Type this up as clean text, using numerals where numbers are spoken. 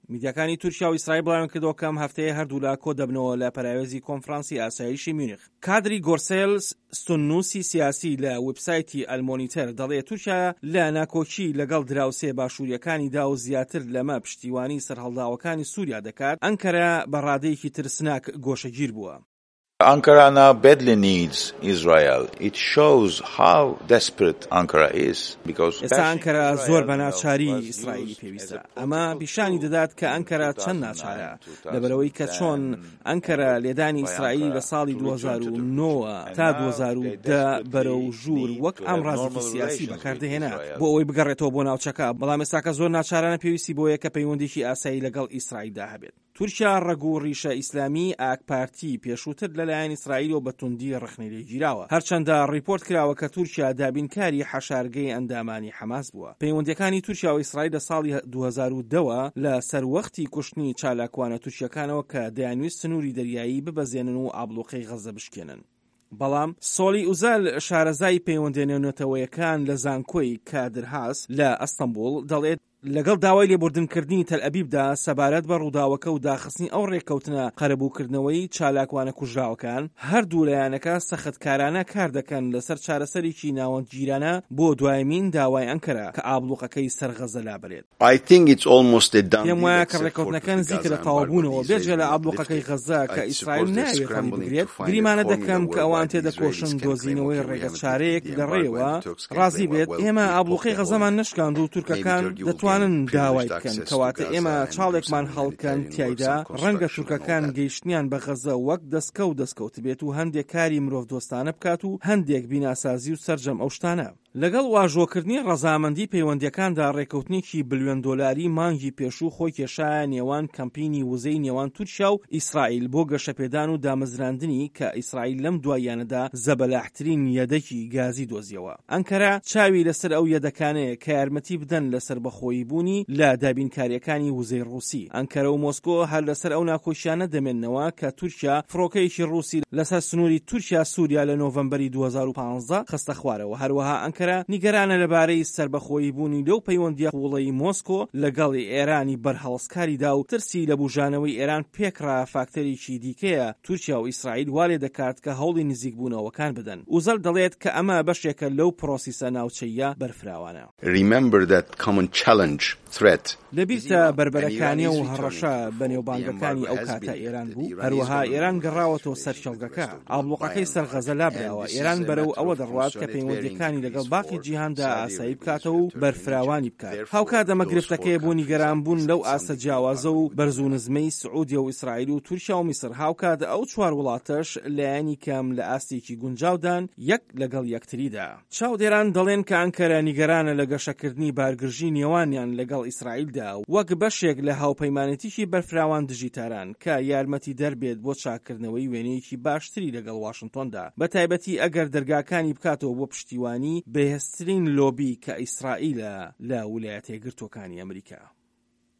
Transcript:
میدیاکانی تورکیا و ئیسرائیل بڵاویان کردەوە کە ئەم هەفتەیە هەردوو لا کۆ دەبنەوە لە پەراوێزی کۆنفرانسی ئاسایشی میونخ. کادری گۆرسێل ستونوسی سیاسی لە وبسایتی ئەلمۆنیتەر دەڵێت تورکیا لە ناکۆکی لەگەڵ دراوسێ باشووریەکانیدا و زیاتر لەمە پشتیوانی سەرهەڵداوەکانی سووریا دەکات. ئەنکەرە بە ڕادەیەکی ترسناک گۆشەگیر بووە. Ankara now badly needs Israel. It shows how desperate Ankara is because ئێستا ئەنکەرە زۆر بە ناچاری ئیسرائیلی پێویستە. ئەمە پیشانی دەدات کە ئەنکەرە چەند ناچارە لەبەرەوەی کە چۆن ئەنکەرە لێدانی ئیسرائیل لە ساڵی 2009 تا 2010 بەرەو ژوور وەک ئامڕازێکی سیاسی بەکاردەهێنا بۆ ئەوەی بگەڕێتەوە بۆ ناوچەکە. بەڵام ئێستا کە زۆر ناچارانە پێویستی بۆیە کە پەیوەندێکی ئاسایی لەگەڵ ئیسرائیلدا هەبێت. تورکیا ڕەگ و ڕیشە ئیسلامی ئاک پارتی پێشووتر لەلایەن ئیسرائیل بە توندی ڕخنەی لێگیراوە. هەرچەندە ڕیپۆرت کراوە کە تورکیا دابینکاری حەشارگەی ئەندامانی حەماس بووە. پەیوەندیەکانی تورکیا و ئیسرائیل لە ساڵی 2010 لە سەروەختی کوشتنی چالاکوانە تورکیەکانەوە کە دەیانویست سنووری دەریایی ببەزێنن و ئابلوقەی غەزە بشکێنن. بەڵام سۆلی ئوزال شارەزای پەیوەندێنەوەتەوەیەکان لە زانکۆی کادرهاس لە ئەستەمبول دەڵێت لەگەڵ داوای لێبوردنکردنی تەل ئەبیبدا سەبارەت بە ڕووداوەکە و داخستنی ئەو ڕێککەوتنە قەرەبووکردنەوەی چالاکوانە کوژراوەکان هەردوو لایەنەکە سەختکارانە کار دەکەن لەسەر چارەسەرێکی ناوەندگیرانە بۆ دوایمین داوای ئەنکەرە کە ئابلوقەکەی سەرغەزە لابرێت. پێم وایە کە ڕێککەوتنەکە نزیکە لە تەواوبوونەوە بێجگە لە ئابلوقەکەی غەزە کە ئیسرائیل ناوێت هەڵی بگرێت. گریمانە دەکەم کە ئەوان تێدەکۆشن دۆزینەوەی ڕێگە چارەیەک لەڕێوە ڕازی بێت ئێمە ئابلوقەی غەزەمان نشکاند و تورکەکان دەتوانن داوای بکەن کەواتە ئێمە چاڵێکمان هەڵکەن تایدا ڕەنگە تورکەکان گەیشتنیان بە غەزە وەک دەستکەوت بێت و هەندێک کاری مرۆڤ دۆستانە بکات و هەندێک بیناسازی و سەرجەم ئەو شتانە. لەگەڵ واژۆکردنی ڕەزامەندی پەیوەندیەکاندا ڕێکەوتنێکی بلیۆن دۆلاری مانگی پێشوو خۆی کێشایە نێوان کەمپینی وزەی نێوان تورکیا و ئیسرائیل بۆ گەشەپێدان و دامەزراندنی کە ئیسرائیل لەم دواییانەدا زەبەلاحترین یەدەکی گازی دۆزیەوە. ئەنکەرە چاوی لەسەر ئەو یەدەکانەیە کە یارمەتی بدەن لەسەر بەخۆیی بوونی لە دابینکاریەکانی وزەی ڕووسی. ئەنکەرە و مۆسکۆ هەر لەسەر ئەو ناخۆشیانە دەمێننەوە کە تورکیا فڕۆکەیەکی ڕووسی لەسەر سنووری تورکیا سووریا لە نۆڤەمبەری 2015 خستە خوارەوە. هەروەها ئەنکەرە نیگەرانە لەبارەی سربەخۆیی بوونی لەو پەیوەندیە وڵەی مۆسکۆ لەگەڵی ئێرانی بەرهەڵسکاریدا و ترسی لە بوژانەوەی ئێران پێکرا فاکتەرێکی دیکەیە تورکیا و ئیسرائیل والێ دەکات کە هەوڵی نزیکبوونەوەکان بدەن. ئوزەل دەڵێت کە ئەمە بەشێکە لەو پرۆسیسە ناوچەیە بەرفراوانە. لەبیرتە بربەرەکانی و هەڕەشە بەنێوبانگەکانی ئەو کاتە ئێران بوو. هەروەها ئێران گەڕاوەتەوە سەر شەڵگەکە. ئابلوقەکەی سەرغەزە لابراوە. ئێران بەرەو ئەوە دەڕوات کە پەیوەندیەکانی لەگەڵ باقی جیهاندا ئاسایی بکاتەوە و بەرفراوانی بکات. هاوکات ئەمە گرفتەکەی بۆ نیگەرانبوون لەو ئاسە جیاوازە و بەرز و نزمەی سعودیە و ئیسرائیل و تورکیا و میسر. هاوکات ئەو چوار وڵاتەش لایەنی کەم لە ئاستێکی گونجاودان یەک لەگەڵ یەکتریدا. چاودێران دەڵێن کە ئەنکەرە نیگەرانە لە گەشەکردنی بارگرژی نێوانیان لەگەڵ ئیسرائیلدا وەک بەشێک لە هاوپەیمانەتیکی بەرفراوان دژیتاران کە یارمەتی دەربێت بۆ چاکردنەوەی وێنەیەکی باشتری لەگەڵ واشنگتۆندا بە تایبەتی ئەگەر دەرگاکانی بکاتەوە بۆ پشتیوانی بەهێزترین لۆبی کە ئیسرائیلە لە ویلایەتە یەکگرتووەکانی ئەمریکا.